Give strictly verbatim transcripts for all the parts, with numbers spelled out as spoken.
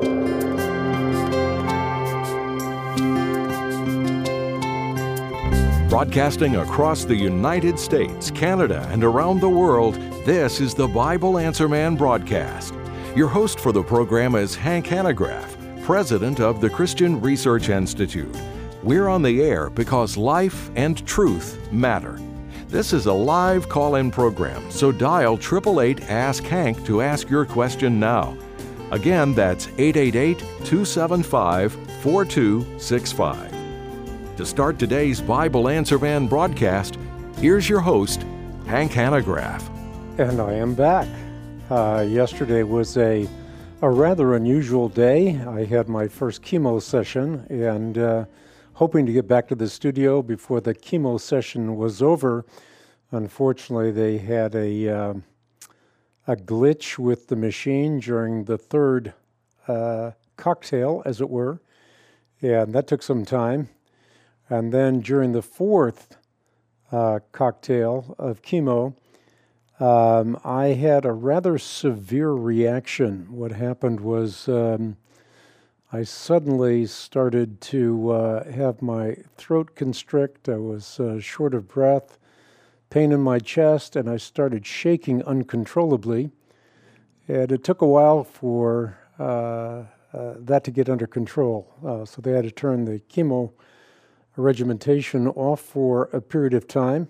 Broadcasting across the United States, Canada, and around the world, this is the Bible Answer Man broadcast. Your host for the program is Hank Hanegraaff, president of the Christian Research Institute. We're on the air because life and truth matter. This is a live call-in program, so dial eight eight eight, ask Hank to ask your question now. Again, that's eight eight eight, two seven five, four two six five. To start today's Bible Answer Man broadcast, here's your host, Hank Hanegraaff. And I am back. Uh, yesterday was a, a rather unusual day. I had my first chemo session and uh, hoping to get back to the studio before the chemo session was over. Unfortunately, they had a, uh, a glitch with the machine during the third uh, cocktail, as it were, and that took some time. And then during the fourth uh, cocktail of chemo, um, I had a rather severe reaction. What happened was um, I suddenly started to uh, have my throat constrict. I was uh, short of breath, pain in my chest, and I started shaking uncontrollably. And it took a while for uh, uh, that to get under control. Uh, so they had to turn the chemo regimentation off for a period of time,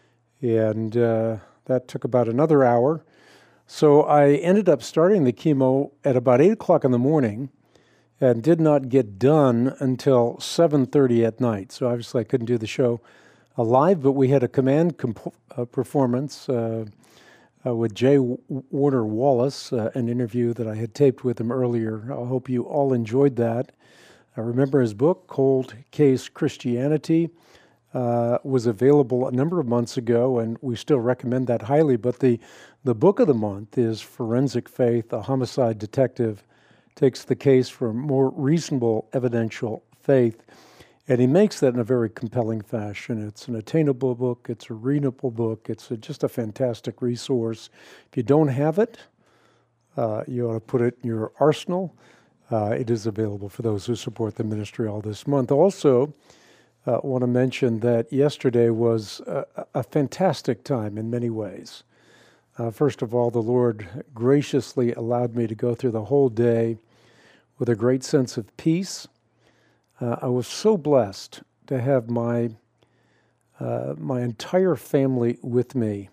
and uh, that took about another hour. So I ended up starting the chemo at about eight o'clock in the morning and did not get done until seven thirty at night. So obviously I couldn't do the show uh, live, but we had a command comp- uh, performance uh, uh, with Jay w- Warner Wallace, uh, an interview that I had taped with him earlier. I hope you all enjoyed that. I remember his book, Cold Case Christianity, uh, was available a number of months ago, and we still recommend that highly. But the, the book of the month is Forensic Faith, a homicide detective takes the case for more reasonable evidential faith. And he makes that in a very compelling fashion. It's an attainable book. It's a readable book. It's a, just a fantastic resource. If you don't have it, uh, you ought to put it in your arsenal. Uh, it is available for those who support the ministry all this month. Also, I uh, want to mention that yesterday was a, a fantastic time in many ways. Uh, first of all, the Lord graciously allowed me to go through the whole day with a great sense of peace. Uh, I was so blessed to have my uh, my entire family with me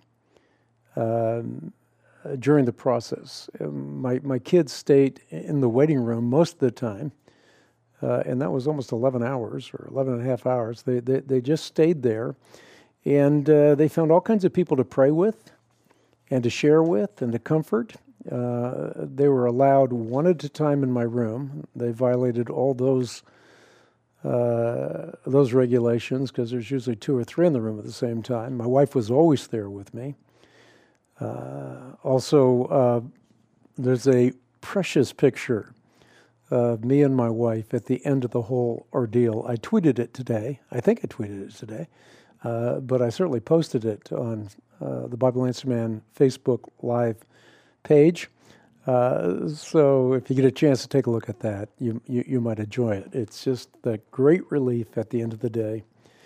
Um, during the process. My my kids stayed in the waiting room most of the time, uh, and that was almost eleven hours or eleven and a half hours. They they, they just stayed there, and uh, they found all kinds of people to pray with and to share with and to comfort. Uh, they were allowed one at a time in my room. They violated all those uh, those regulations because there's usually two or three in the room at the same time. My wife was always there with me. Uh, also, uh, there's a precious picture of me and my wife at the end of the whole ordeal. I tweeted it today. I think I tweeted it today, uh, but I certainly posted it on uh, the Bible Answer Man Facebook Live page. Uh, so if you get a chance to take a look at that, you, you, you might enjoy it. It's just the great relief at the end of the day.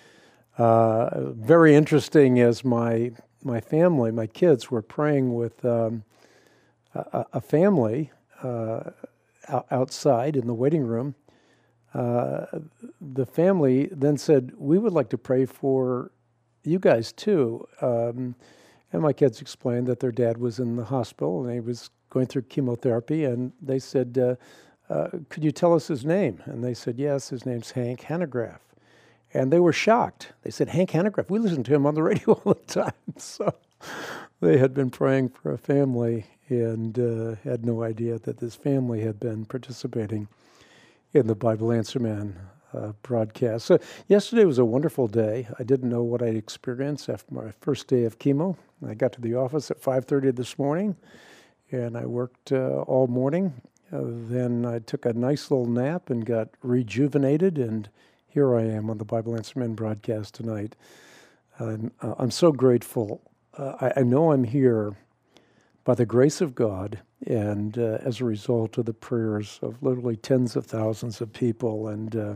Uh, very interesting as my my family, my kids were praying with um, a, a family uh, outside in the waiting room. Uh, the family then said, we would like to pray for you guys too. Um, and my kids explained that their dad was in the hospital and he was going through chemotherapy. And they said, uh, uh, could you tell us his name? And they said, yes, his name's Hank Hanegraaff. And they were shocked. They said, Hank Hanegraaff, we listen to him on the radio all the time. So they had been praying for a family and uh, had no idea that this family had been participating in the Bible Answer Man uh, broadcast. So yesterday was a wonderful day. I didn't know what I'd experience after my first day of chemo. I got to the office at five thirty this morning, and I worked uh, all morning. Uh, then I took a nice little nap and got rejuvenated, and here I am on the Bible Answer Man broadcast tonight. I'm, uh, I'm so grateful. Uh, I, I know I'm here by the grace of God and uh, as a result of the prayers of literally tens of thousands of people. And uh,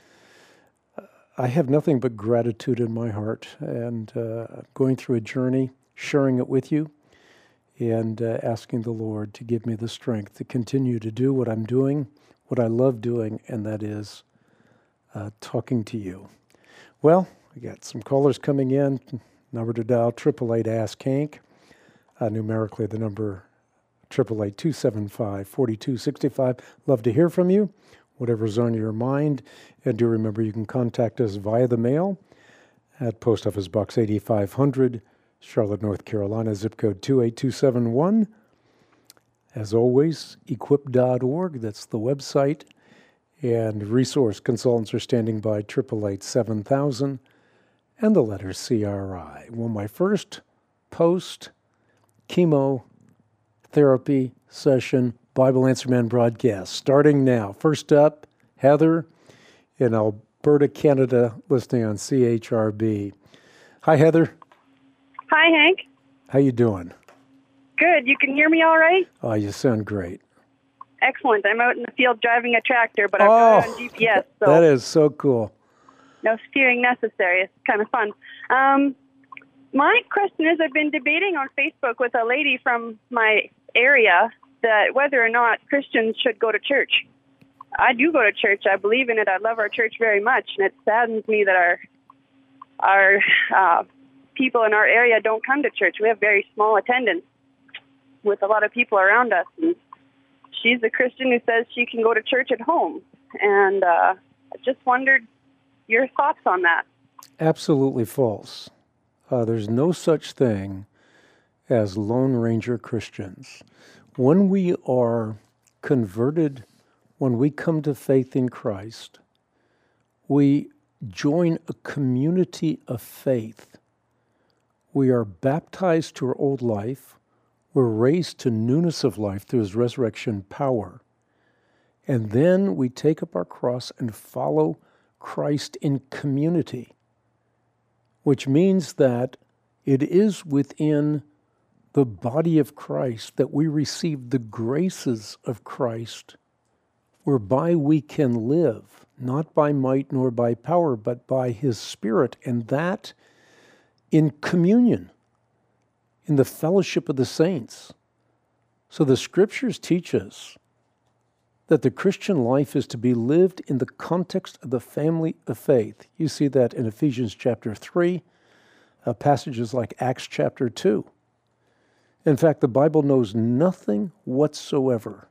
I have nothing but gratitude in my heart, and uh, going through a journey, sharing it with you, and uh, asking the Lord to give me the strength to continue to do what I'm doing, what I love doing, and that is uh, talking to you. Well, we got some callers coming in. Number to dial, eight eight eight, ask Hank. Uh, numerically, the number eight eight eight, two seven five, four two six five. Love to hear from you, whatever's on your mind. And do remember you can contact us via the mail at Post Office Box eighty-five hundred, Charlotte, North Carolina, zip code two eight two seven one. As always, equip dot org, that's the website. And resource consultants are standing by, eight eight eight, seven thousand, and the letter C R I. Well, my first post-chemotherapy session Bible Answer Man broadcast, starting now. First up, Heather in Alberta, Canada, listening on C H R B. Hi, Heather. Hi, Hank. How you doing? Good. You can hear me all right? Oh, you sound great. Excellent. I'm out in the field driving a tractor, but I've oh, got it on G P S. So that is so cool. No steering necessary. It's kind of fun. Um, my question is, I've been debating on Facebook with a lady from my area that whether or not Christians should go to church. I do go to church. I believe in it. I love our church very much, and it saddens me that our our uh, people in our area don't come to church. We have very small attendance with a lot of people around us. And she's a Christian who says she can go to church at home, and uh, I just wondered your thoughts on that. Absolutely false. Uh, there's no such thing as Lone Ranger Christians. When we are converted, when we come to faith in Christ, we join a community of faith. We are baptized to our old life. We're raised to newness of life through His resurrection power. And then we take up our cross and follow Christ in community, which means that it is within the body of Christ that we receive the graces of Christ, whereby we can live, not by might nor by power, but by His Spirit, and that in communion, in the fellowship of the saints. So the Scriptures teach us that the Christian life is to be lived in the context of the family of faith. You see that in Ephesians chapter three, uh, passages like Acts chapter two. In fact, the Bible knows nothing whatsoever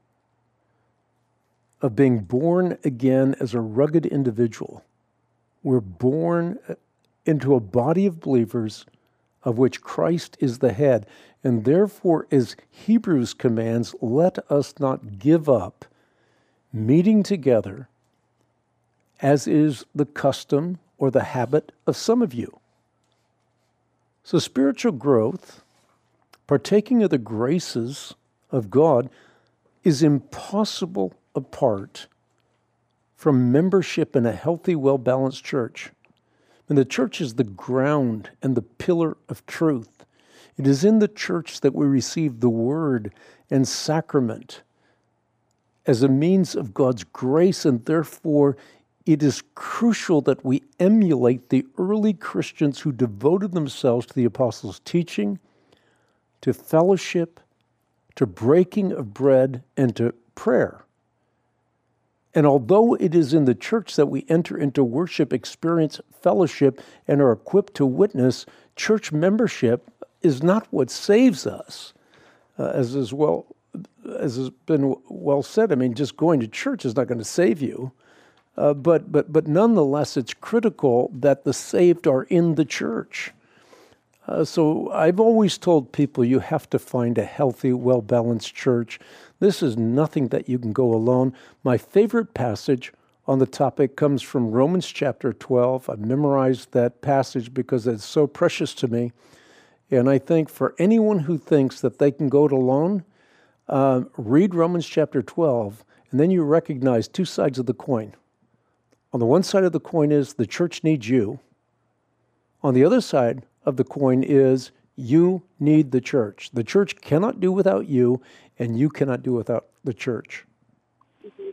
of being born again as a rugged individual. We're born into a body of believers of which Christ is the head. And therefore, as Hebrews commands, let us not give up meeting together, as is the custom or the habit of some of you. So spiritual growth, partaking of the graces of God, is impossible apart from membership in a healthy, well-balanced church. And the church is the ground and the pillar of truth. It is in the church that we receive the word and sacrament as a means of God's grace, and therefore it is crucial that we emulate the early Christians who devoted themselves to the apostles' teaching, to fellowship, to breaking of bread, and to prayer. And although it is in the church that we enter into worship, experience fellowship, and are equipped to witness, church membership is not what saves us, uh, as is well as has been well said. I mean, just going to church is not going to save you, uh, but but but nonetheless, it's critical that the saved are in the church. Uh, so I've always told people you have to find a healthy, well-balanced church. This is nothing that you can go alone. My favorite passage on the topic comes from Romans chapter twelve. I've memorized that passage because it's so precious to me. And I think for anyone who thinks that they can go it alone, uh, read Romans chapter twelve, and then you recognize two sides of the coin. On the one side of the coin is the church needs you. On the other side of the coin is You need the church. The church cannot do without you, and you cannot do without the church. Mm-hmm.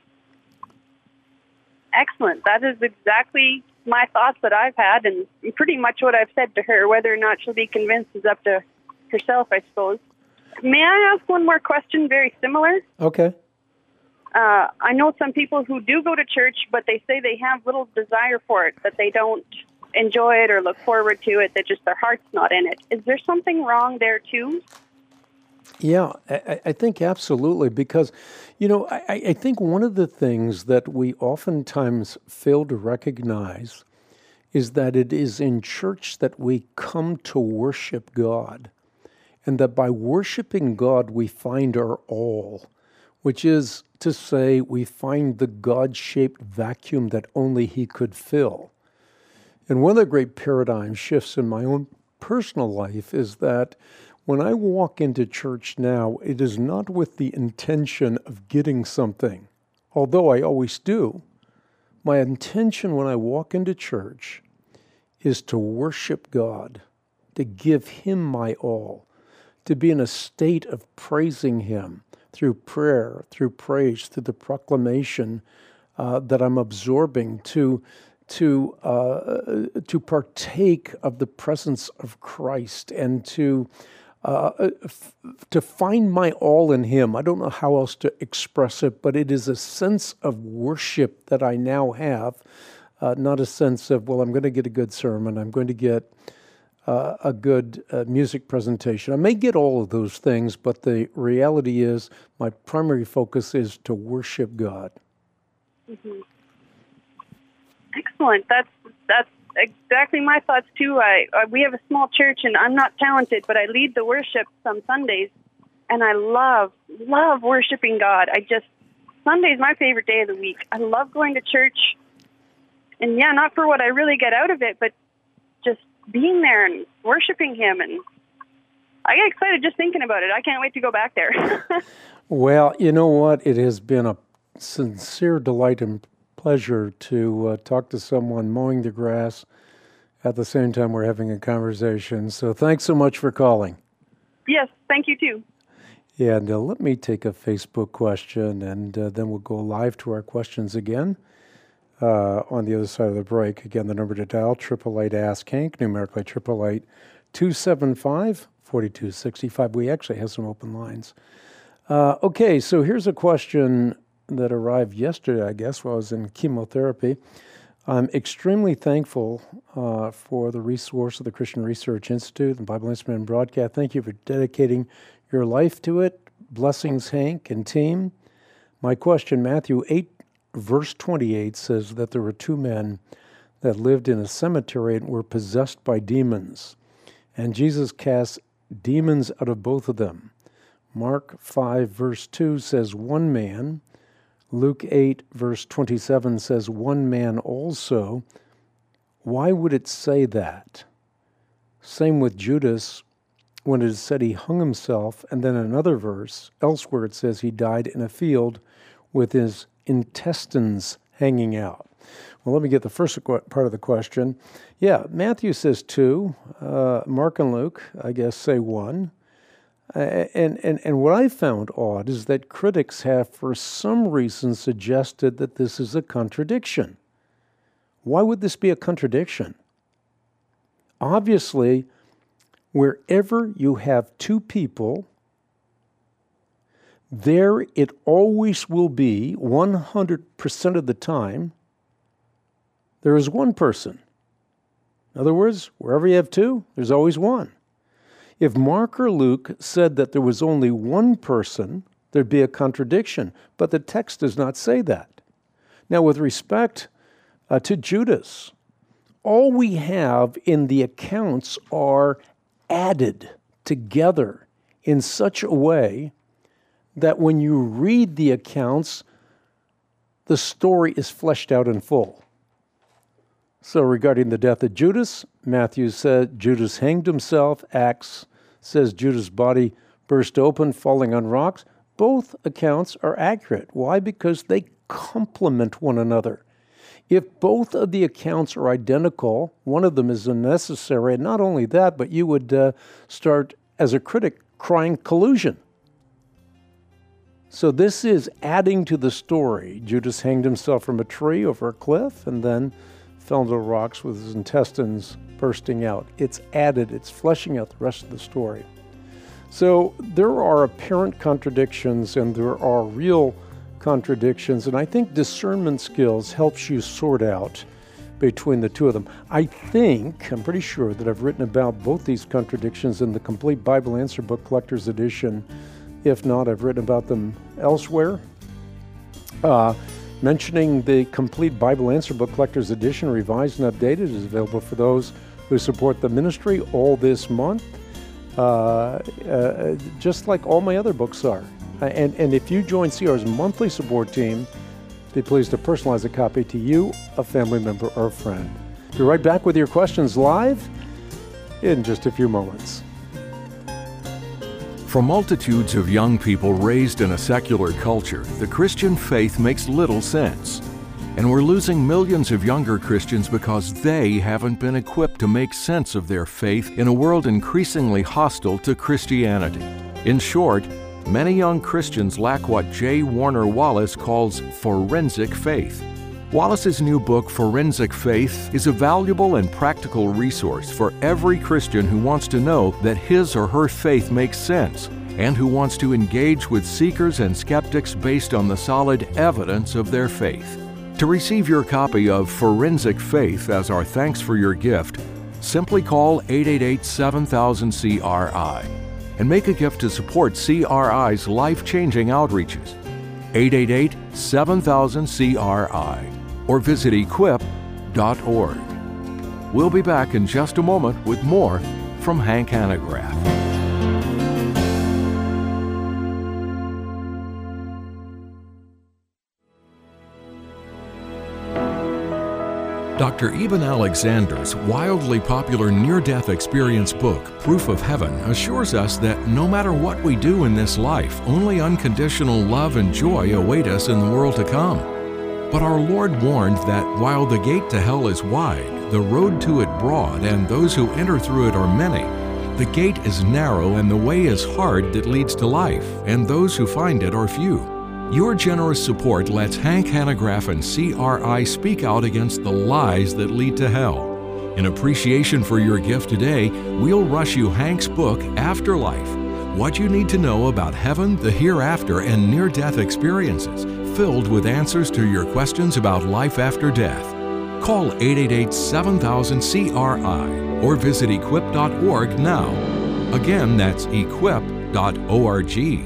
Excellent. That is exactly my thoughts that I've had, and pretty much what I've said to her. Whether or not she'll be convinced is up to herself, I suppose. May I ask one more question very similar? Okay. Uh, I know some people who do go to church, but they say they have little desire for it, that they don't enjoy it or look forward to it, that just their heart's not in it. Is there something wrong there too? Yeah, I, I think absolutely, because, you know, I, I think one of the things that we oftentimes fail to recognize is that it is in church that we come to worship God, and that by worshiping God we find our all, which is to say we find the God-shaped vacuum that only He could fill. And one of the great paradigm shifts in my own personal life is that when I walk into church now, it is not with the intention of getting something, although I always do. My intention when I walk into church is to worship God, to give Him my all, to be in a state of praising Him through prayer, through praise, through the proclamation uh, that I'm absorbing, to to uh, to partake of the presence of Christ, and to uh, f- to find my all in Him. I don't know how else to express it, but it is a sense of worship that I now have, uh, not a sense of, well, I'm going to get a good sermon, I'm going to get uh, a good uh, music presentation. I may get all of those things, but the reality is my primary focus is to worship God. Mm-hmm. Excellent. That's that's exactly my thoughts too. I, I we have a small church, and I'm not talented, but I lead the worship some Sundays, and I love love worshiping God. I just Sunday's my favorite day of the week. I love going to church, and yeah, not for what I really get out of it, but just being there and worshiping Him. And I get excited just thinking about it. I can't wait to go back there. Well, you know what? It has been a sincere delight and pleasure to uh, talk to someone mowing the grass at the same time we're having a conversation. So thanks so much for calling. Yes, thank you too. And uh, let me take a Facebook question, and uh, then we'll go live to our questions again uh, on the other side of the break. Again, the number to dial, eight eight eight, ask Hank, numerically eight eight eight, two seven five, four two six five. We actually have some open lines. Uh, okay, so here's a question that arrived yesterday, I guess, while I was in chemotherapy. I'm extremely thankful uh, for the resource of the Christian Research Institute and Bible Answer Man Broadcast. Thank you for dedicating your life to it. Blessings, Hank and team. My question, Matthew eight, verse twenty-eight, says that there were two men that lived in a cemetery and were possessed by demons, and Jesus cast demons out of both of them. Mark five, verse two says one man. Luke eight, verse twenty-seven says one man also. Why would it say that? Same with Judas, when it is said he hung himself, and then another verse, elsewhere it says he died in a field with his intestines hanging out. Well, let me get the first part of the question. Yeah, Matthew says two. Uh, Mark and Luke, I guess, say one. Uh, and, and, and what I found odd is that critics have, for some reason, suggested that this is a contradiction. Why would this be a contradiction? Obviously, wherever you have two people, there it always will be, one hundred percent of the time, there is one person. In other words, wherever you have two, there's always one. If Mark or Luke said that there was only one person, there'd be a contradiction, but the text does not say that. Now, with respect uh, to Judas, all we have in the accounts are added together in such a way that when you read the accounts, the story is fleshed out in full. So regarding the death of Judas, Matthew said Judas hanged himself. Acts says Judas' body burst open, falling on rocks. Both accounts are accurate. Why? Because they complement one another. If both of the accounts are identical, one of them is unnecessary. And not only that, but you would uh, start, as a critic, crying collusion. So this is adding to the story. Judas hanged himself from a tree over a cliff and then fell into rocks with his intestines bursting out. It's added, it's fleshing out the rest of the story. So there are apparent contradictions and there are real contradictions, and I think discernment skills helps you sort out between the two of them. I think, I'm pretty sure that I've written about both these contradictions in the Complete Bible Answer Book Collector's Edition. If not, I've written about them elsewhere. Uh, mentioning the Complete Bible Answer Book Collector's Edition, revised and updated, is available for those who support the ministry all this month, uh, uh, just like all my other books are. And, and if you join C R's monthly support team, be pleased to personalize a copy to you, a family member, or a friend. Be right back with your questions live in just a few moments. For multitudes of young people raised in a secular culture, the Christian faith makes little sense. And we're losing millions of younger Christians because they haven't been equipped to make sense of their faith in a world increasingly hostile to Christianity. In short, many young Christians lack what J. Warner Wallace calls forensic faith. Wallace's new book, Forensic Faith, is a valuable and practical resource for every Christian who wants to know that his or her faith makes sense and who wants to engage with seekers and skeptics based on the solid evidence of their faith. To receive your copy of Forensic Faith as our thanks for your gift, simply call eight eight eight, seven thousand, C R I and make a gift to support C R I's life-changing outreaches. eight eight eight, seven thousand, C R I or visit equip dot org. We'll be back in just a moment with more from Hank Hanegraaff. Doctor Eben Alexander's wildly popular near-death experience book, Proof of Heaven, assures us that no matter what we do in this life, only unconditional love and joy await us in the world to come. But our Lord warned that while the gate to hell is wide, the road to it broad, and those who enter through it are many, the gate is narrow and the way is hard that leads to life, and those who find it are few. Your generous support lets Hank Hanegraaff and C R I speak out against the lies that lead to hell. In appreciation for your gift today, we'll rush you Hank's book, Afterlife: What You Need to Know About Heaven, the Hereafter, and Near-Death Experiences, filled with answers to your questions about life after death. Call eight eight eight, seven thousand, C R I or visit equip dot org now. Again, that's equip dot org.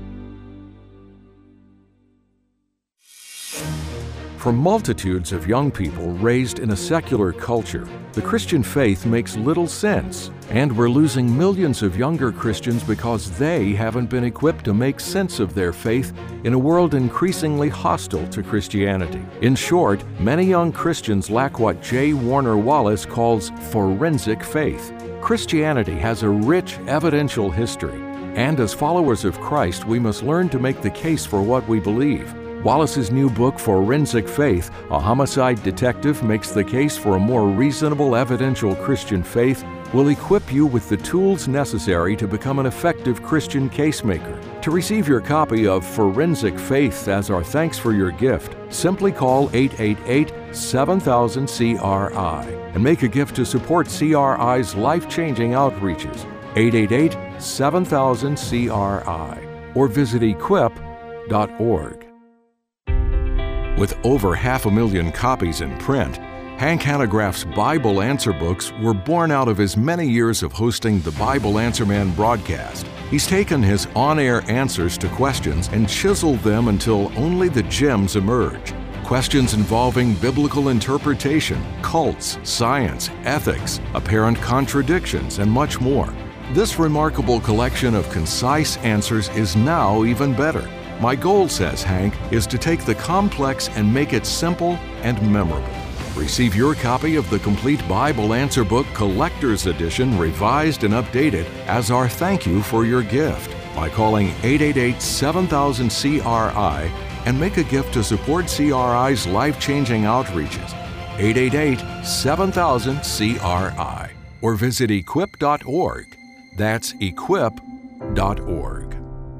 For multitudes of young people raised in a secular culture, the Christian faith makes little sense, and we're losing millions of younger Christians because they haven't been equipped to make sense of their faith in a world increasingly hostile to Christianity. In short, many young Christians lack what J. Warner Wallace calls forensic faith. Christianity has a rich evidential history, and as followers of Christ, we must learn to make the case for what we believe. Wallace's new book, Forensic Faith, A Homicide Detective Makes the Case for a More Reasonable Evidential Christian Faith, will equip you with the tools necessary to become an effective Christian casemaker. To receive your copy of Forensic Faith as our thanks for your gift, simply call eight eight eight, seven thousand, C R I and make a gift to support C R I's life-changing outreaches. eight eight eight, seven thousand, C R I or visit equip dot org. With over half a million copies in print, Hank Hanegraaff's Bible Answer books were born out of his many years of hosting the Bible Answer Man broadcast. He's taken his on-air answers to questions and chiseled them until only the gems emerge. Questions involving biblical interpretation, cults, science, ethics, apparent contradictions, and much more. This remarkable collection of concise answers is now even better. My goal, says Hank, is to take the complex and make it simple and memorable. Receive your copy of the Complete Bible Answer Book Collector's Edition, revised and updated, as our thank you for your gift by calling eight eight eight, seven thousand, C R I and make a gift to support C R I's life-changing outreaches. eight eight eight, seven thousand, C R I or visit equip dot org. That's equip dot org.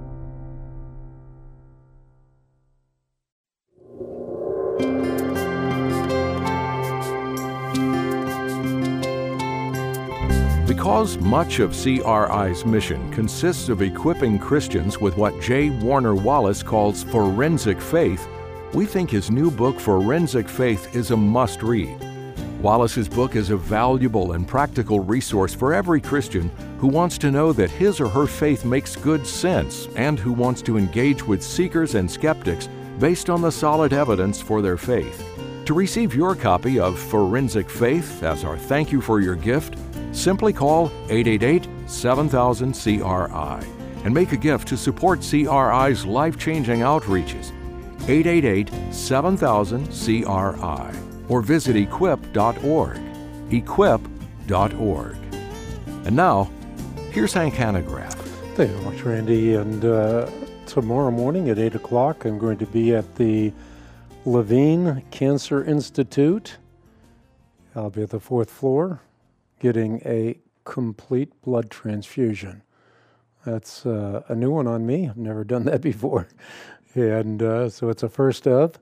Because much of C R I's mission consists of equipping Christians with what J. Warner Wallace calls forensic faith, we think his new book, Forensic Faith, is a must-read. Wallace's book is a valuable and practical resource for every Christian who wants to know that his or her faith makes good sense and who wants to engage with seekers and skeptics based on the solid evidence for their faith. To receive your copy of Forensic Faith as our thank you for your gift, simply call eight eight eight, seven thousand, C R I and make a gift to support C R I's life-changing outreaches. eight eight eight, seven thousand, C R I or visit equip dot org. equip dot org. And now, here's Hank Hanegraaff. Thank you very much, Randy. And uh, tomorrow morning at eight o'clock, I'm going to be at the Levine Cancer Institute. I'll be at the fourth floor getting a complete blood transfusion. That's uh, a new one on me. I've never done that before. And uh, so it's a first of.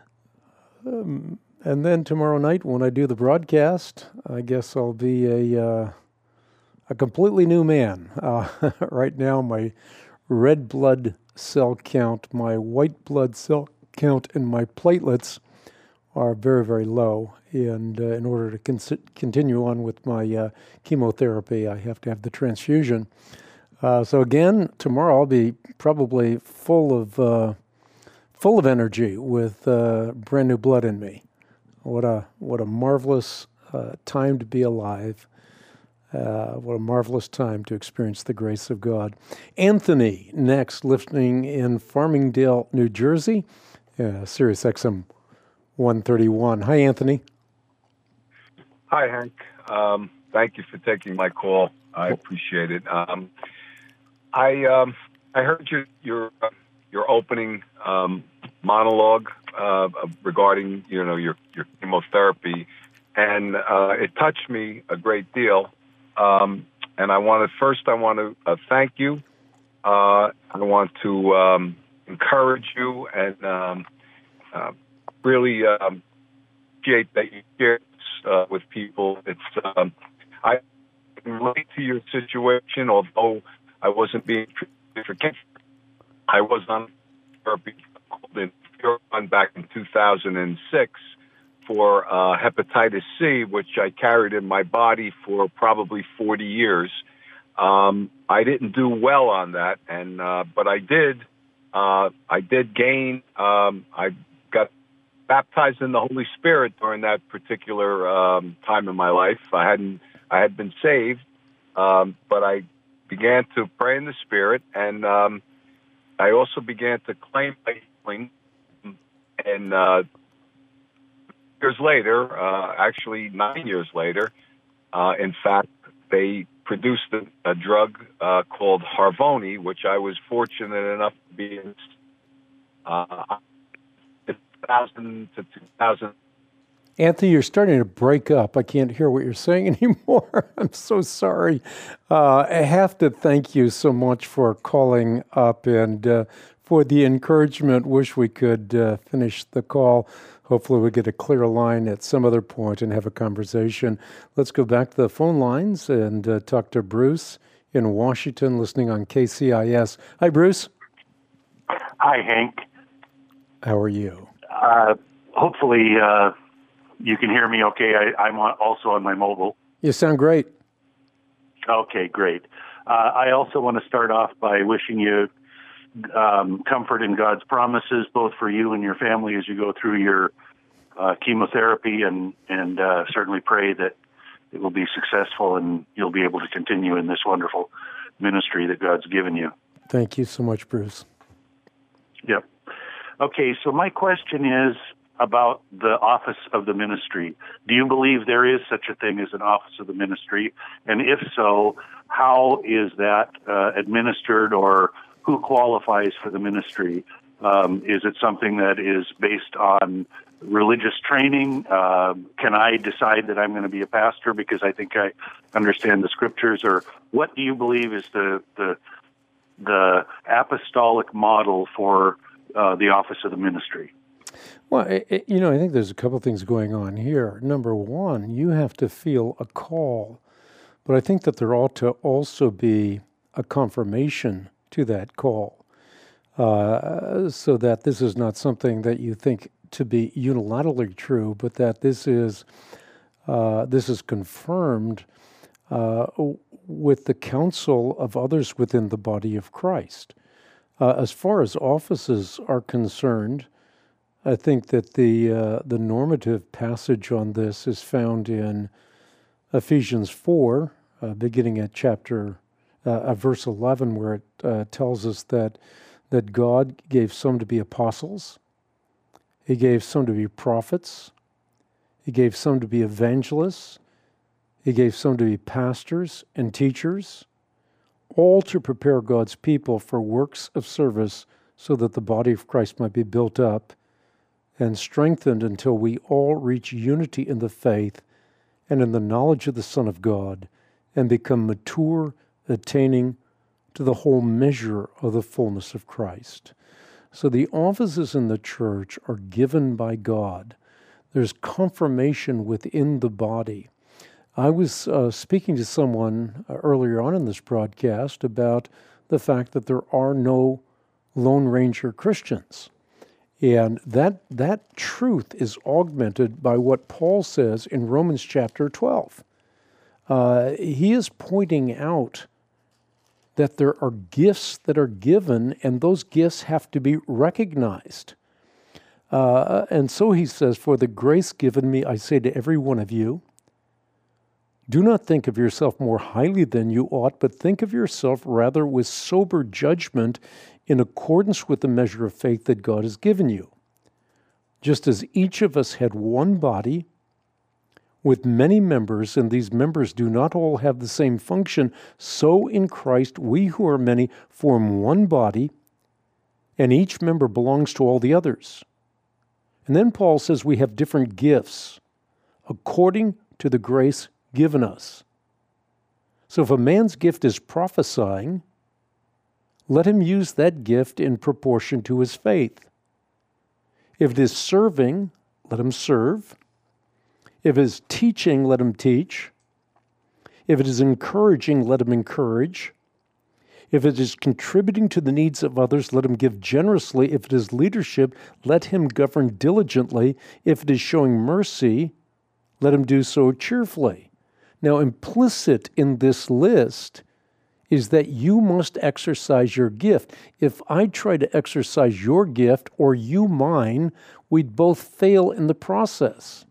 Um, and then tomorrow night when I do the broadcast, I guess I'll be a uh, a completely new man. Uh, right now, my red blood cell count, my white blood cell count, and my platelets are very, very low. And uh, in order to con- continue on with my uh, chemotherapy, I have to have the transfusion. Uh, so again, tomorrow I'll be probably full of uh, full of energy with uh, brand new blood in me. What a what a marvelous uh, time to be alive. Uh, what a marvelous time to experience the grace of God. Anthony, next, listening in Farmingdale, New Jersey, uh, Sirius X M one thirty-one. Hi, Anthony. Hi, Hank. Um, thank you for taking my call. I appreciate it. Um, I um, I heard your your uh, your opening um, monologue uh, regarding you know your your chemotherapy, and uh, it touched me a great deal. Um, and I want to first I want to uh, thank you. Uh, I want to um, encourage you and um, uh, really um, appreciate that you share this uh, with people. It's um, I can relate to your situation, although I wasn't being treated for cancer. I was on therapy in Huron back in two thousand six for uh, hepatitis C, which I carried in my body for probably forty years. Um, I didn't do well on that, and uh, but I did. Uh, I did gain. Um, I got baptized in the Holy Spirit during that particular um, time in my life. I hadn't. I had been saved, um, but I began to pray in the Spirit, and um, I also began to claim my healing. And uh, years later, uh, actually nine years later, uh, in fact, they produced a, a drug uh, called Harvoni, which I was fortunate enough to be in uh, two thousand to two thousand. Anthony, you're starting to break up. I can't hear what you're saying anymore. I'm so sorry. Uh, I have to thank you so much for calling up and uh, for the encouragement. Wish we could uh, finish the call. Hopefully we get a clear line at some other point and have a conversation. Let's go back to the phone lines and uh, talk to Bruce in Washington, listening on K C I S. Hi, Bruce. Hi, Hank. How are you? Uh, hopefully uh, you can hear me okay. I, I'm on, also on my mobile. You sound great. Okay, great. Uh, I also want to start off by wishing you um, comfort in God's promises, both for you and your family as you go through your uh, chemotherapy, and, and uh, certainly pray that it will be successful and you'll be able to continue in this wonderful ministry that God's given you. Thank you so much, Bruce. Yep. Okay, so my question is about the office of the ministry. Do you believe there is such a thing as an office of the ministry? And if so, how is that uh, administered, or who qualifies for the ministry? Um, is it something that is based on religious training? Uh, can I decide that I'm going to be a pastor because I think I understand the scriptures? Or what do you believe is the the, the apostolic model for uh, the office of the ministry? Well, it, you know, I think there's a couple things going on here. Number one, you have to feel a call, but I think that there ought to also be a confirmation to that call, uh, so that this is not something that you think to be unilaterally true, but that this is uh, this is confirmed uh, with the counsel of others within the body of Christ. Uh, as far as offices are concerned, I think that the uh, the normative passage on this is found in Ephesians four, uh, beginning at chapter uh, uh, verse eleven, where it uh, tells us that that God gave some to be apostles, He gave some to be prophets, He gave some to be evangelists, He gave some to be pastors and teachers, all to prepare God's people for works of service, so that the body of Christ might be built up and strengthened until we all reach unity in the faith and in the knowledge of the Son of God, and become mature, attaining to the whole measure of the fullness of Christ. So the offices in the church are given by God. There's confirmation within the body. I was uh, speaking to someone uh, earlier on in this broadcast about the fact that there are no Lone Ranger Christians. And that that truth is augmented by what Paul says in Romans chapter twelve. Uh, he is pointing out that there are gifts that are given, and those gifts have to be recognized. Uh, and so he says, "For the grace given me, I say to every one of you, do not think of yourself more highly than you ought, but think of yourself rather with sober judgment in accordance with the measure of faith that God has given you. Just as each of us had one body with many members, and these members do not all have the same function, so in Christ we who are many form one body, and each member belongs to all the others." And then Paul says we have different gifts according to the grace given us. So if a man's gift is prophesying, let him use that gift in proportion to his faith. If it is serving, let him serve. If it is teaching, let him teach. If it is encouraging, let him encourage. If it is contributing to the needs of others, let him give generously. If it is leadership, let him govern diligently. If it is showing mercy, let him do so cheerfully. Now, implicit in this list is that you must exercise your gift. If I try to exercise your gift or you mine, we'd both fail in the process.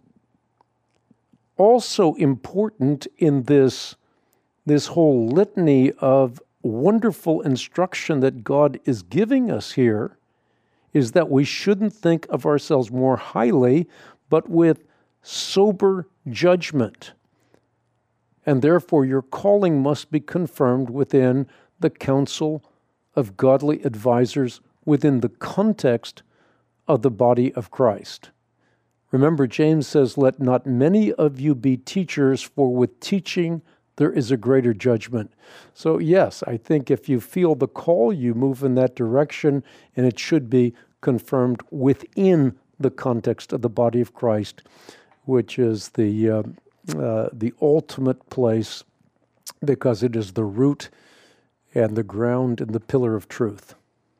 Also important in this, this whole litany of wonderful instruction that God is giving us here is that we shouldn't think of ourselves more highly, but with sober judgment. And therefore, your calling must be confirmed within the council of godly advisors within the context of the body of Christ. Remember, James says, "Let not many of you be teachers, for with teaching there is a greater judgment." So yes, I think if you feel the call, you move in that direction, and it should be confirmed within the context of the body of Christ, which is the uh, Uh, the ultimate place, because it is the root and the ground and the pillar of truth.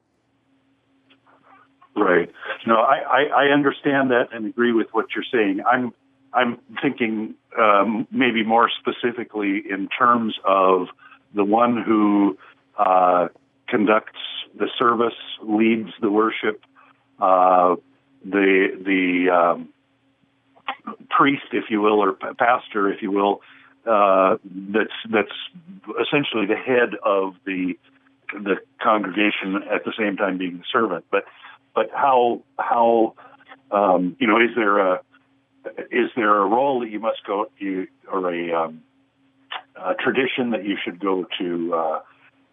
Right. No, I, I, I understand that and agree with what you're saying. I'm I'm thinking um, maybe more specifically in terms of the one who uh, conducts the service, leads the worship, uh, the the um, priest, if you will, or pastor, if you will, uh, that's that's essentially the head of the the congregation at the same time being the servant. But but how how um, you know is there a is there a role that you must go you or a, um, a tradition that you should go to uh,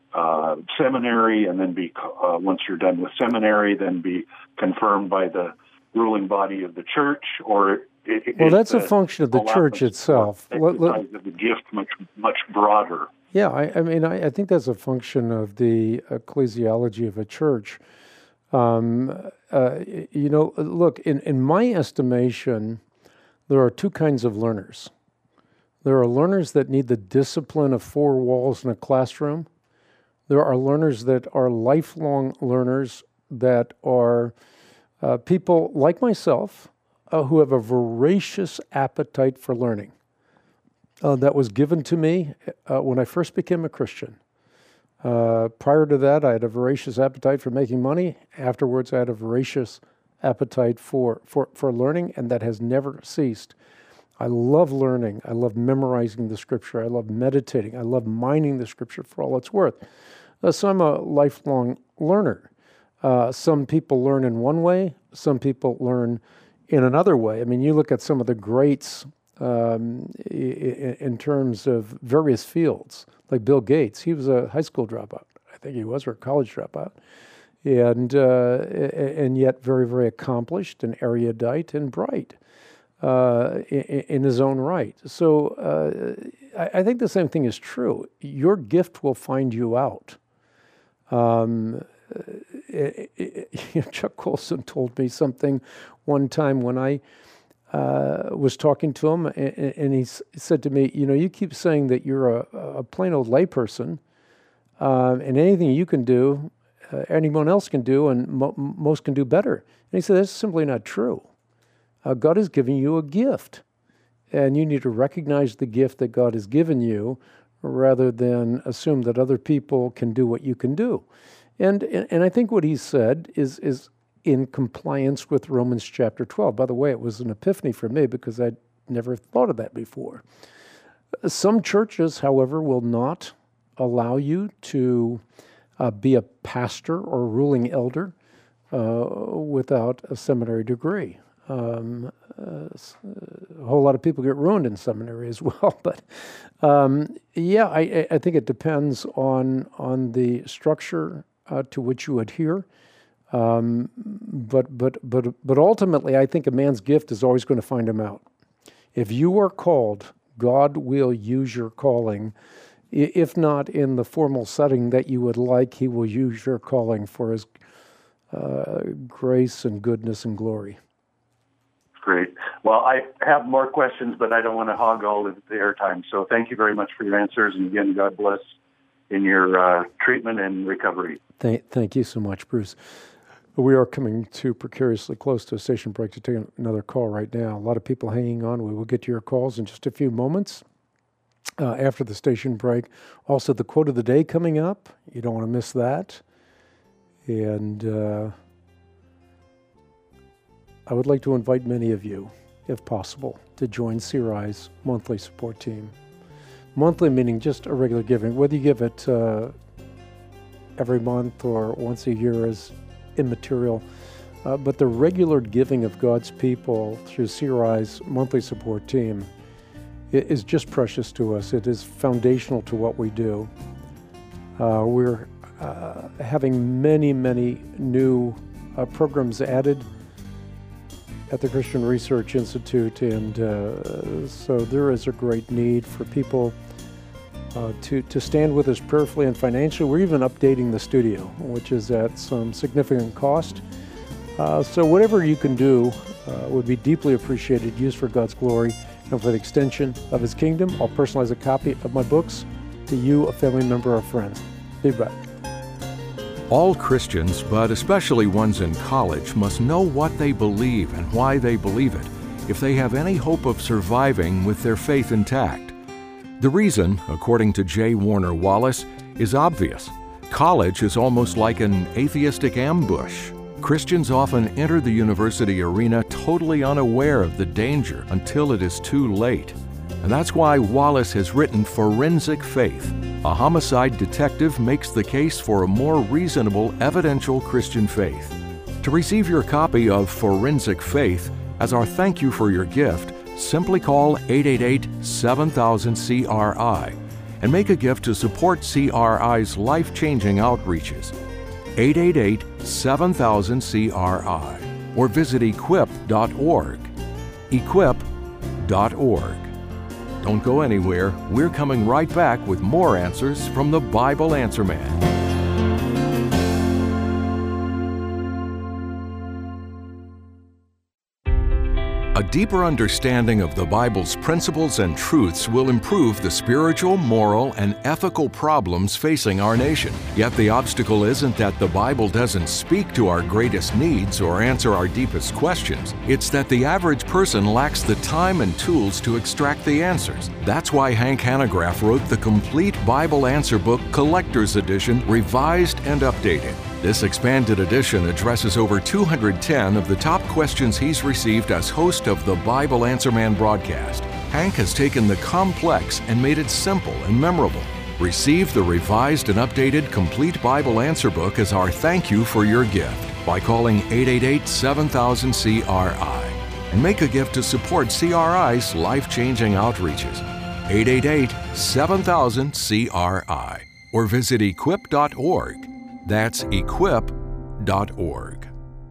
uh, seminary, and then be uh, once you're done with seminary, then be confirmed by the ruling body of the church, or it, well, that's a function of the church itself. Exercise of the gift much much broader. Yeah, I, I mean, I, I think that's a function of the ecclesiology of a church. Um, uh, you know, look, in, in my estimation, there are two kinds of learners. There are learners that need the discipline of four walls in a classroom. There are learners that are lifelong learners that are uh, people like myself uh, who have a voracious appetite for learning. Uh, that was given to me uh, when I first became a Christian. Uh, prior to that, I had a voracious appetite for making money. Afterwards, I had a voracious appetite for, for, for learning, and that has never ceased. I love learning. I love memorizing the Scripture. I love meditating. I love mining the Scripture for all it's worth. Uh, so I'm a lifelong learner. Uh, some people learn in one way. Some people learn in another way. I mean, you look at some of the greats um, in, in terms of various fields, like Bill Gates. He was a high school dropout. I think he was, or a college dropout. And, uh, and yet very, very accomplished and erudite and bright. Uh, in, in his own right. So uh, I, I think the same thing is true. Your gift will find you out. Um, it, it, you know, Chuck Colson told me something one time when I uh, was talking to him, and, and he s- said to me, you know, you keep saying that you're a, a plain old layperson, um, and anything you can do, uh, anyone else can do, and mo- most can do better. And he said, that's simply not true. Uh, God is giving you a gift, and you need to recognize the gift that God has given you rather than assume that other people can do what you can do. And and I think what he said is is in compliance with Romans chapter twelve. By the way, it was an epiphany for me because I'd never thought of that before. Some churches, however, will not allow you to uh, be a pastor or ruling elder uh, without a seminary degree. Um, uh, a whole lot of people get ruined in seminary as well, but um, yeah, I, I think it depends on on the structure uh, to which you adhere. Um, but but but but ultimately, I think a man's gift is always going to find him out. If you are called, God will use your calling. If not in the formal setting that you would like, He will use your calling for His uh, grace and goodness and glory. Great. Well, I have more questions, but I don't want to hog all of the airtime. So thank you very much for your answers. And again, God bless in your uh, treatment and recovery. Thank, thank you so much, Bruce. We are coming to precariously close to a station break to take another call right now. A lot of people hanging on. We will get to your calls in just a few moments uh, after the station break. Also, the quote of the day coming up. You don't want to miss that. And Uh, I would like to invite many of you, if possible, to join C R I's monthly support team. Monthly meaning just a regular giving. Whether you give it uh, every month or once a year is immaterial. Uh, but the regular giving of God's people through C R I's monthly support team is just precious to us. It is foundational to what we do. Uh, we're uh, having many, many new uh, programs added at the Christian Research Institute, and uh, so there is a great need for people uh, to, to stand with us prayerfully and financially. We're even updating the studio, which is at some significant cost. Uh, so whatever you can do uh, would be deeply appreciated, used for God's glory and for the extension of His kingdom. I'll personalize a copy of my books to you, a family member or friend. Be back. All Christians, but especially ones in college, must know what they believe and why they believe it if they have any hope of surviving with their faith intact. The reason, according to J. Warner Wallace, is obvious. College is almost like an atheistic ambush. Christians often enter the university arena totally unaware of the danger until it is too late. And that's why Wallace has written Forensic Faith. A homicide detective makes the case for a more reasonable, evidential Christian faith. To receive your copy of Forensic Faith, as our thank you for your gift, simply call eight eight eight, seven thousand C R I. and make a gift to support C R I's life-changing outreaches. eight eight eight, seven thousand, C R I or visit equip dot org. equip dot org. Don't go anywhere. We're coming right back with more answers from the Bible Answer Man. A deeper understanding of the Bible's principles and truths will improve the spiritual, moral, and ethical problems facing our nation. Yet the obstacle isn't that the Bible doesn't speak to our greatest needs or answer our deepest questions. It's that the average person lacks the time and tools to extract the answers. That's why Hank Hanegraaff wrote the complete Bible Answer Book Collector's Edition, revised and updated. This expanded edition addresses over two hundred ten of the top questions he's received as host of the Bible Answer Man broadcast. Hank has taken the complex and made it simple and memorable. Receive the revised and updated Complete Bible Answer Book as our thank you for your gift by calling eight eight eight, seven thousand, C R I and make a gift to support C R I's life-changing outreaches. eight eight eight, seven thousand, C R I or visit equip dot org. That's equip dot org.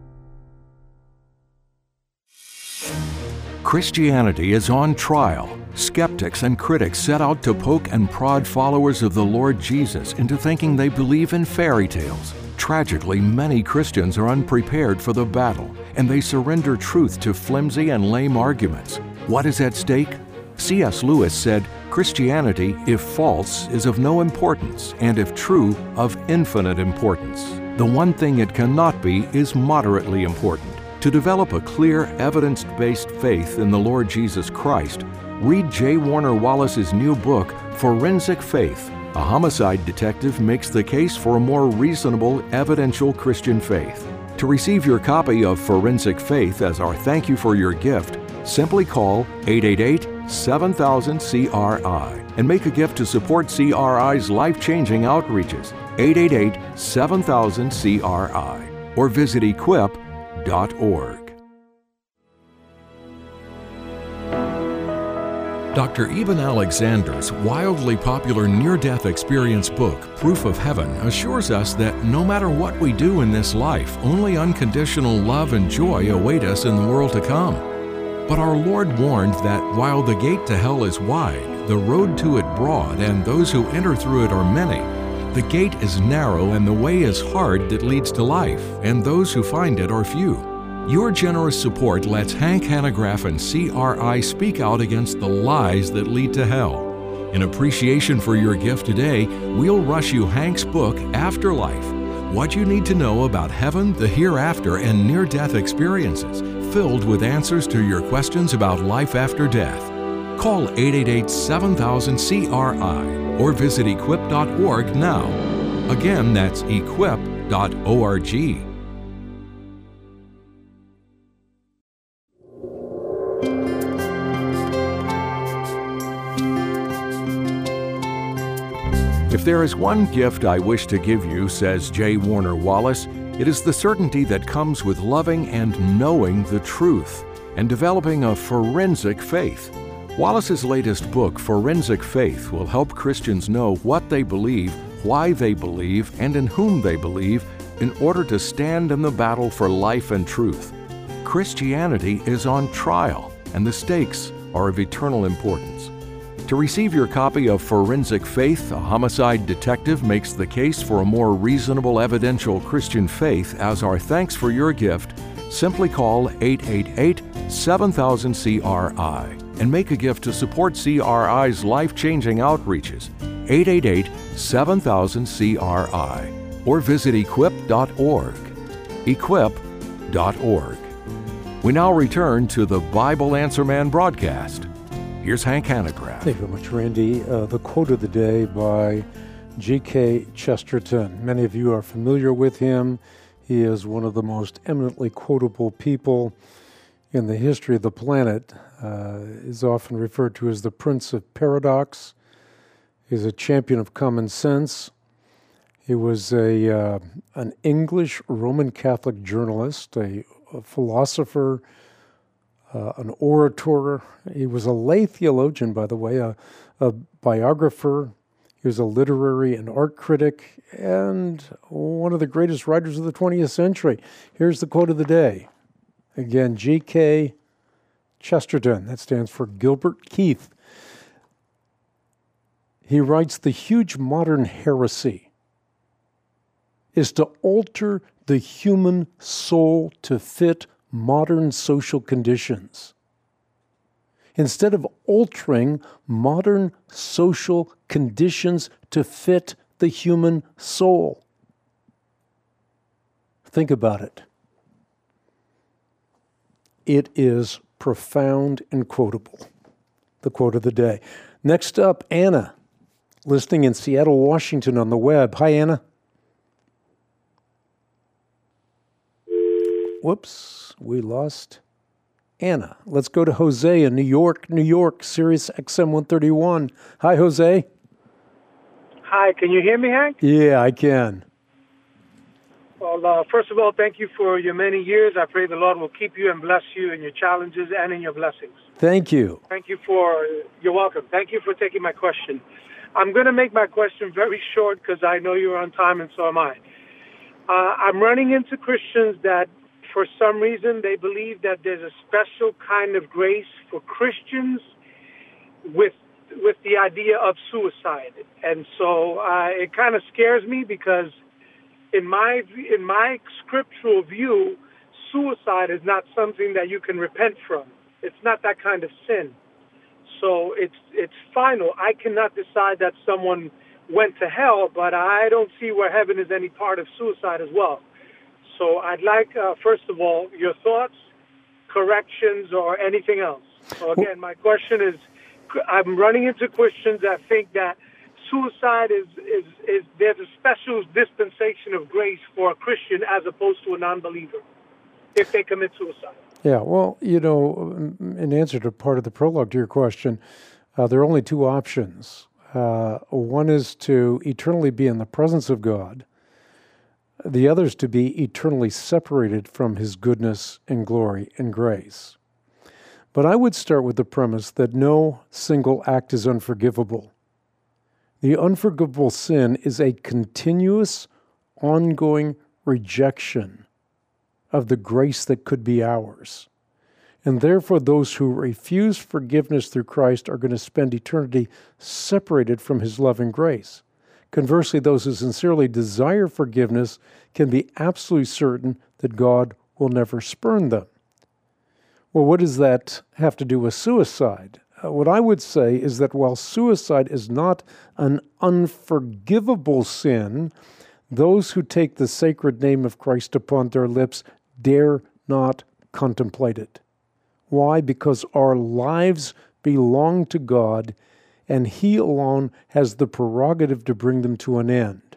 Christianity is on trial. Skeptics and critics set out to poke and prod followers of the Lord Jesus into thinking they believe in fairy tales. Tragically, many Christians are unprepared for the battle, and they surrender truth to flimsy and lame arguments. What is at stake? C S Lewis said, "Christianity, if false, is of no importance, and if true, of infinite importance. The one thing it cannot be is moderately important. To develop a clear, evidence-based faith in the Lord Jesus Christ, read J. Warner Wallace's new book, Forensic Faith. A homicide detective makes the case for a more reasonable, evidential Christian faith." To receive your copy of Forensic Faith as our thank you for your gift, simply call eight eight eight, seven thousand, C R I and make a gift to support C R I's life-changing outreaches. eight eight eight, seven thousand, C R I or visit equip dot org. Doctor Eben Alexander's wildly popular near-death experience book, Proof of Heaven, assures us that no matter what we do in this life, only unconditional love and joy await us in the world to come. But our Lord warned that while the gate to hell is wide, the road to it broad, and those who enter through it are many, the gate is narrow and the way is hard that leads to life, and those who find it are few. Your generous support lets Hank Hanegraaff and C R I speak out against the lies that lead to hell. In appreciation for your gift today, we'll rush you Hank's book, Afterlife: What You Need to Know About Heaven, the Hereafter, and Near-Death Experiences, filled with answers to your questions about life after death. Call eight eight eight, seven thousand, C R I or visit equip dot org now. Again, that's equip dot org. If there is one gift I wish to give you, says J. Warner Wallace, it is the certainty that comes with loving and knowing the truth and developing a forensic faith. Wallace's latest book, Forensic Faith, will help Christians know what they believe, why they believe, and in whom they believe in order to stand in the battle for life and truth. Christianity is on trial, and the stakes are of eternal importance. To receive your copy of Forensic Faith, a homicide detective makes the case for a more reasonable, evidential Christian faith as our thanks for your gift, simply call eight eight eight, seven thousand, C R I and make a gift to support C R I's life-changing outreaches. eight eight eight, seven thousand, C R I or visit equip dot org. equip dot org. We now return to the Bible Answer Man broadcast. Here's Hank Hanegraaff. Thank you very much, Randy. Uh, the quote of the day by G K Chesterton. Many of you are familiar with him. He is one of the most eminently quotable people in the history of the planet. Uh, is often referred to as the Prince of Paradox. He's a champion of common sense. He was a uh, an English Roman Catholic journalist, a, a philosopher, Uh, an orator. He was a lay theologian, by the way, a, a biographer. He was a literary and art critic and one of the greatest writers of the twentieth century. Here's the quote of the day. Again, G K Chesterton, that stands for Gilbert Keith. He writes, "The huge modern heresy is to alter the human soul to fit modern social conditions. Instead of altering modern social conditions to fit the human soul." Think about it. It is profound and quotable. The quote of the day. Next up, Anna, listening in Seattle, Washington on the web. Hi, Anna. Whoops, we lost Anna. Let's go to Jose in New York, New York, Sirius X M one thirty-one. Hi, Jose. Hi, can you hear me, Hank? Yeah, I can. Well, uh, first of all, thank you for your many years. I pray the Lord will keep you and bless you in your challenges and in your blessings. Thank you. Thank you for, you're welcome. Thank you for taking my question. I'm going to make my question very short because I know you're on time and so am I. Uh, I'm running into Christians that for some reason they believe that there's a special kind of grace for Christians with with the idea of suicide. And so uh, it kind of scares me because in my in my scriptural view, suicide is not something that you can repent from. It's not that kind of sin. So it's it's final. I cannot decide that someone went to hell, but I don't see where heaven is any part of suicide as well. So I'd like, uh, first of all, your thoughts, corrections, or anything else. So again, my question is, I'm running into Christians that think that suicide is, is, is there's a special dispensation of grace for a Christian as opposed to a non-believer if they commit suicide. Yeah, well, you know, in answer to part of the prologue to your question, uh, there are only two options. Uh, one is to eternally be in the presence of God. The other is to be eternally separated from his goodness and glory and grace. But I would start with the premise that no single act is unforgivable. The unforgivable sin is a continuous, ongoing rejection of the grace that could be ours. And therefore, those who refuse forgiveness through Christ are going to spend eternity separated from his love and grace. Conversely, those who sincerely desire forgiveness can be absolutely certain that God will never spurn them. Well, what does that have to do with suicide? Uh, what I would say is that while suicide is not an unforgivable sin, those who take the sacred name of Christ upon their lips dare not contemplate it. Why? Because our lives belong to God, and he alone has the prerogative to bring them to an end.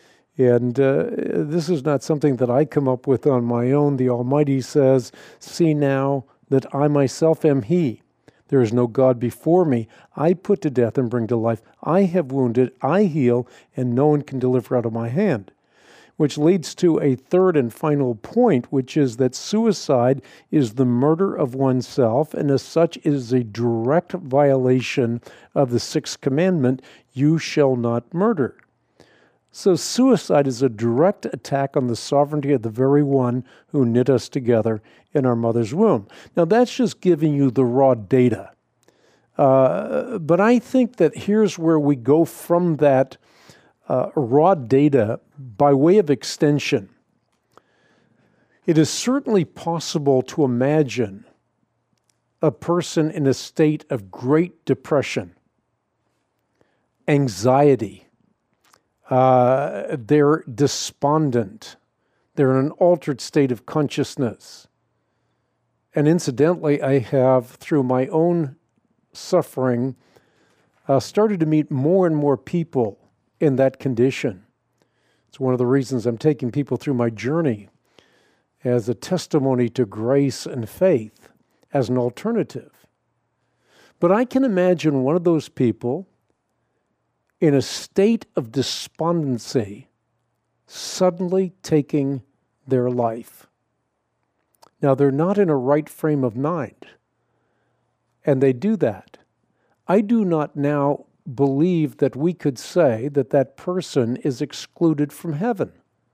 And uh, this is not something that I come up with on my own. The Almighty says, "See now that I myself am he. There is no God before me. I put to death and bring to life. I have wounded, I heal, and no one can deliver out of my hand." Which leads to a third and final point, which is that suicide is the murder of oneself, and as such is a direct violation of the sixth commandment, "You shall not murder." So suicide is a direct attack on the sovereignty of the very one who knit us together in our mother's womb. Now that's just giving you the raw data. Uh, but I think that here's where we go from that Uh, raw data by way of extension. It is certainly possible to imagine a person in a state of great depression, anxiety, uh, they're despondent, they're in an altered state of consciousness. And incidentally, I have, through my own suffering, uh, started to meet more and more people in that condition. It's one of the reasons I'm taking people through my journey as a testimony to grace and faith, as an alternative. But I can imagine one of those people in a state of despondency suddenly taking their life. Now, they're not in a right frame of mind, and they do that. I do not now believe that we could say that that person is excluded from heaven.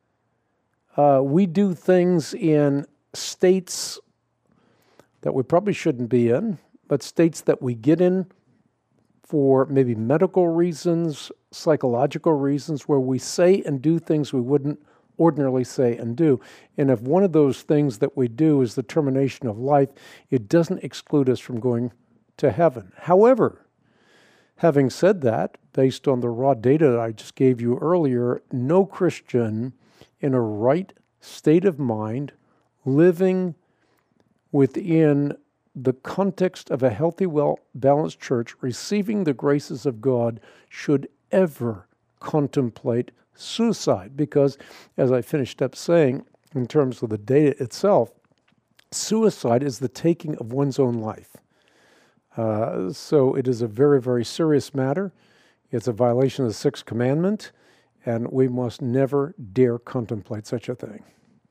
Uh, we do things in states that we probably shouldn't be in, but states that we get in for maybe medical reasons, psychological reasons, where we say and do things we wouldn't ordinarily say and do. And if one of those things that we do is the termination of life, it doesn't exclude us from going to heaven. However, having said that, based on the raw data that I just gave you earlier, no Christian in a right state of mind, living within the context of a healthy, well-balanced church, receiving the graces of God, should ever contemplate suicide. Because, as I finished up saying, in terms of the data itself, suicide is the taking of one's own life. Uh, so it is a very, very serious matter. It's a violation of the Sixth Commandment, and we must never dare contemplate such a thing.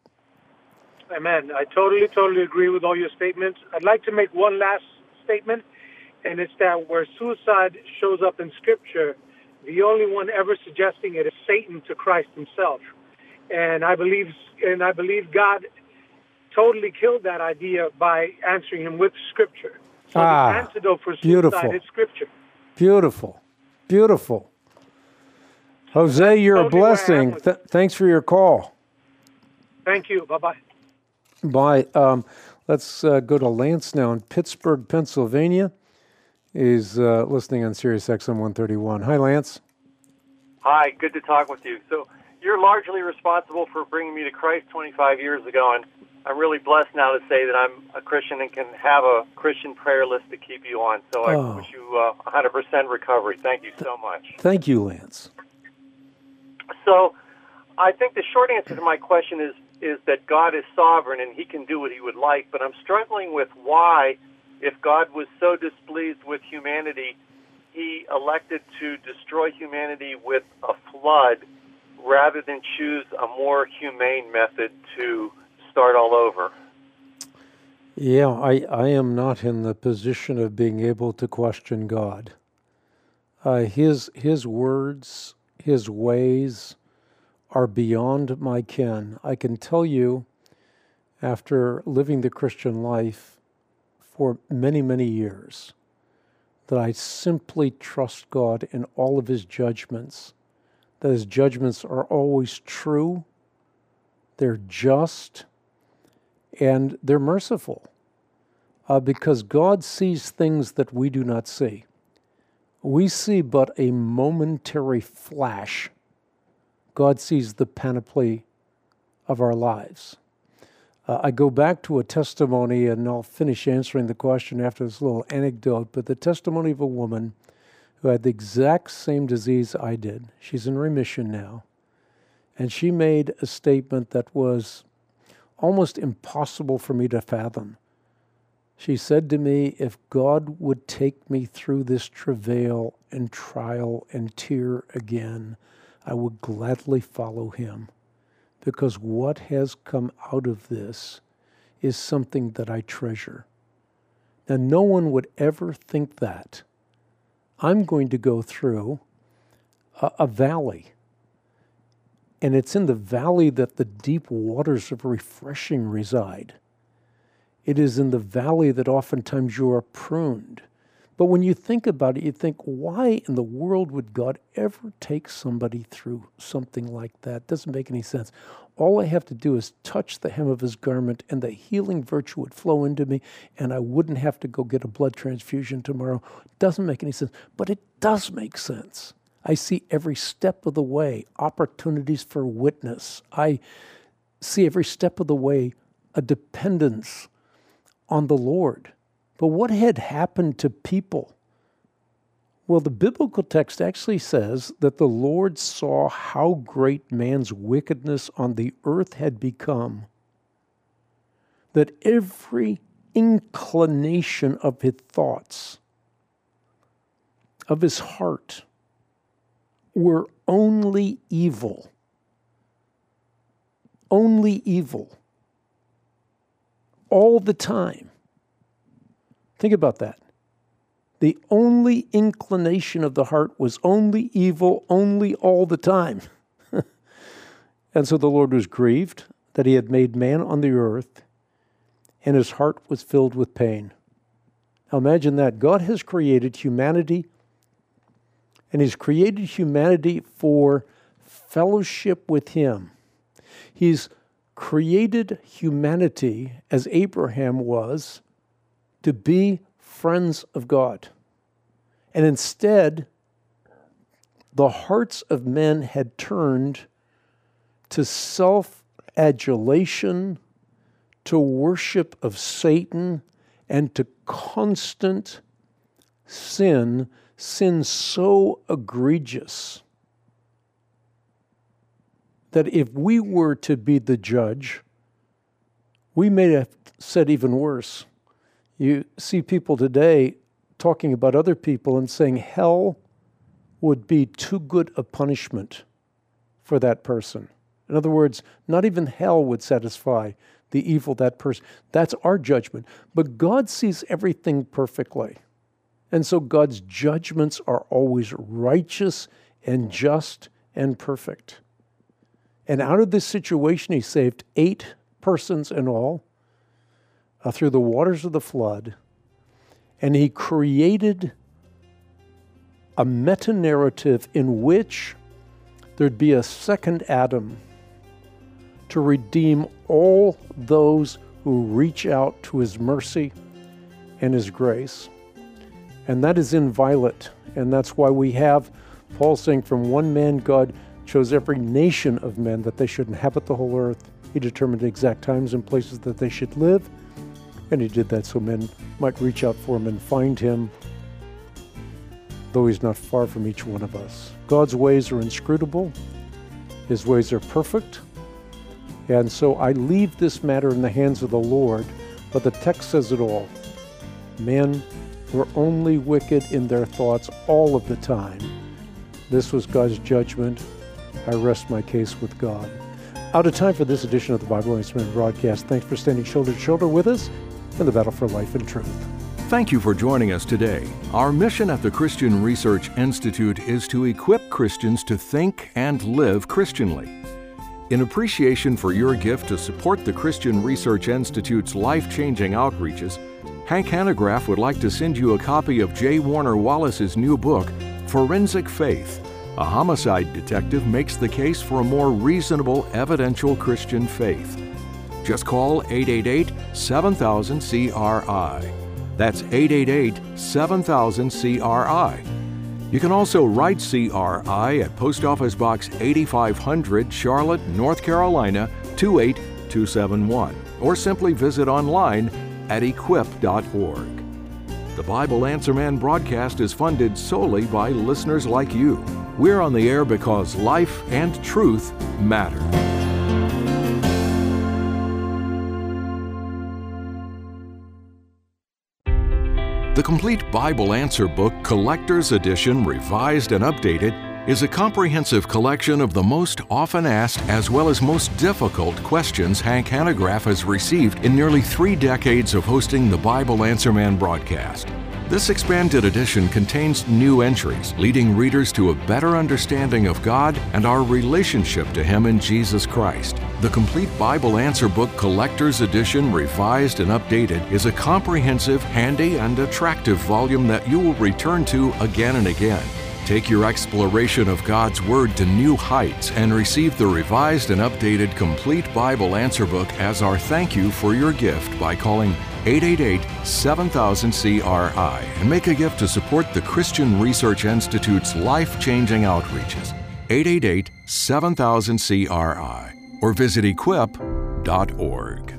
Amen. I totally, totally agree with all your statements. I'd like to make one last statement, and it's that where suicide shows up in Scripture, the only one ever suggesting it is Satan to Christ himself. And I believe, and I believe God totally killed that idea by answering him with Scripture. So ah, the antidote for suicide beautiful. is Scripture. Beautiful. Beautiful. Jose, you're totally a blessing. Th- thanks for your call. Thank you. Bye-bye. Bye. Um, let's uh, go to Lance now in Pittsburgh, Pennsylvania. He's uh, listening on Sirius X M one thirty-one. Hi, Lance. Hi, good to talk with you. So you're largely responsible for bringing me to Christ twenty-five years ago, and I'm really blessed now to say that I'm a Christian and can have a Christian prayer list to keep you on. So I oh. wish you uh, one hundred percent recovery. Thank you so much. Thank you, Lance. So I think the short answer to my question is is that God is sovereign and he can do what he would like, but I'm struggling with why, if God was so displeased with humanity, he elected to destroy humanity with a flood rather than choose a more humane method to start all over. Yeah, I, I am not in the position of being able to question God. Uh, his his words, his ways are beyond my ken. I can tell you, after living the Christian life for many, many years, that I simply trust God in all of his judgments, that his judgments are always true, they're just, and they're merciful, uh, because God sees things that we do not see. We see but a momentary flash. God sees the panoply of our lives. Uh, I go back to a testimony, and I'll finish answering the question after this little anecdote, but the testimony of a woman who had the exact same disease I did. She's in remission now. And she made a statement that was almost impossible for me to fathom. She said to me, if God would take me through this travail and trial and tear again, I would gladly follow him, because what has come out of this is something that I treasure. Now, no one would ever think that. I'm going to go through a, a valley, and it's in the valley that the deep waters of refreshing reside. It is in the valley that oftentimes you are pruned. But when you think about it, you think, why in the world would God ever take somebody through something like that? Doesn't make any sense. All I have to do is touch the hem of his garment, and the healing virtue would flow into me, and I wouldn't have to go get a blood transfusion tomorrow. Doesn't make any sense. But it does make sense. I see every step of the way opportunities for witness. I see every step of the way a dependence on the Lord. But what had happened to people? Well, the biblical text actually says that the Lord saw how great man's wickedness on the earth had become, that every inclination of his thoughts, of his heart, were only evil. Only evil. All the time. Think about that. The only inclination of the heart was only evil, only all the time. And so the Lord was grieved that he had made man on the earth, and his heart was filled with pain. Now imagine that. God has created humanity, and he's created humanity for fellowship with him. He's created humanity, as Abraham was, to be friends of God. And instead, the hearts of men had turned to self-adulation, to worship of Satan, and to constant sin, sin so egregious that if we were to be the judge, we may have said even worse. You see people today talking about other people and saying hell would be too good a punishment for that person. In other words, not even hell would satisfy the evil that person. That's our judgment. But God sees everything perfectly. And so God's judgments are always righteous and just and perfect. And out of this situation, he saved eight persons in all uh, through the waters of the flood. And he created a meta-narrative in which there'd be a second Adam to redeem all those who reach out to his mercy and his grace. And that is inviolate. And that's why we have Paul saying, from one man God chose every nation of men that they should inhabit the whole earth. He determined exact times and places that they should live. And he did that so men might reach out for him and find him, though he's not far from each one of us. God's ways are inscrutable. His ways are perfect. And so I leave this matter in the hands of the Lord, but the text says it all. Men were only wicked in their thoughts all of the time. This was God's judgment. I rest my case with God. Out of time for this edition of the Bible Answer Man broadcast. Thanks for standing shoulder to shoulder with us in the battle for life and truth. Thank you for joining us today. Our mission at the Christian Research Institute is to equip Christians to think and live Christianly. In appreciation for your gift to support the Christian Research Institute's life-changing outreaches, Hank Hanegraaff would like to send you a copy of J. Warner Wallace's new book, Forensic Faith. A homicide detective makes the case for a more reasonable, evidential Christian faith. Just call eight eight eight, seven thousand, C R I. That's eight eight eight, seven thousand, C R I. You can also write C R I at Post Office Box eighty-five hundred, Charlotte, North Carolina, two eight two seven one, or simply visit online at equip dot org. The Bible Answer Man broadcast is funded solely by listeners like you. We're on the air because life and truth matter. The Complete Bible Answer Book Collector's Edition, revised and updated, is a comprehensive collection of the most often asked as well as most difficult questions Hank Hanegraaff has received in nearly three decades of hosting the Bible Answer Man broadcast. This expanded edition contains new entries, leading readers to a better understanding of God and our relationship to Him in Jesus Christ. The Complete Bible Answer Book Collector's Edition, revised and updated, is a comprehensive, handy, and attractive volume that you will return to again and again. Take your exploration of God's Word to new heights and receive the revised and updated Complete Bible Answer Book as our thank you for your gift by calling eight eight eight, seven thousand, C R I and make a gift to support the Christian Research Institute's life-changing outreaches. eight eight eight, seven thousand, C R I or visit equip dot org.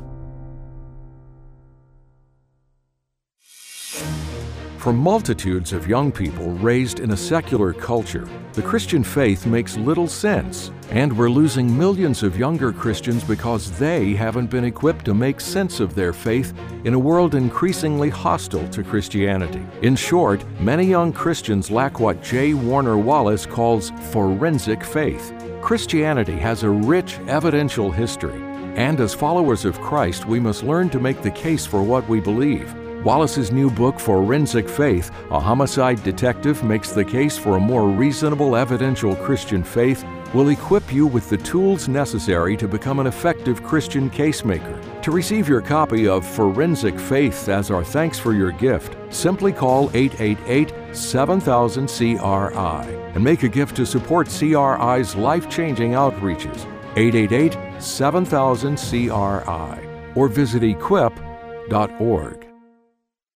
For multitudes of young people raised in a secular culture, the Christian faith makes little sense, and we're losing millions of younger Christians because they haven't been equipped to make sense of their faith in a world increasingly hostile to Christianity. In short, many young Christians lack what J. Warner Wallace calls forensic faith. Christianity has a rich evidential history, and as followers of Christ, we must learn to make the case for what we believe. Wallace's new book, Forensic Faith, A Homicide Detective Makes the Case for a More Reasonable Evidential Christian Faith, will equip you with the tools necessary to become an effective Christian casemaker. To receive your copy of Forensic Faith as our thanks for your gift, simply call eight eight eight, seven thousand, C R I and make a gift to support C R I's life-changing outreaches. eight eight eight, seven thousand, C R I or visit equip dot org.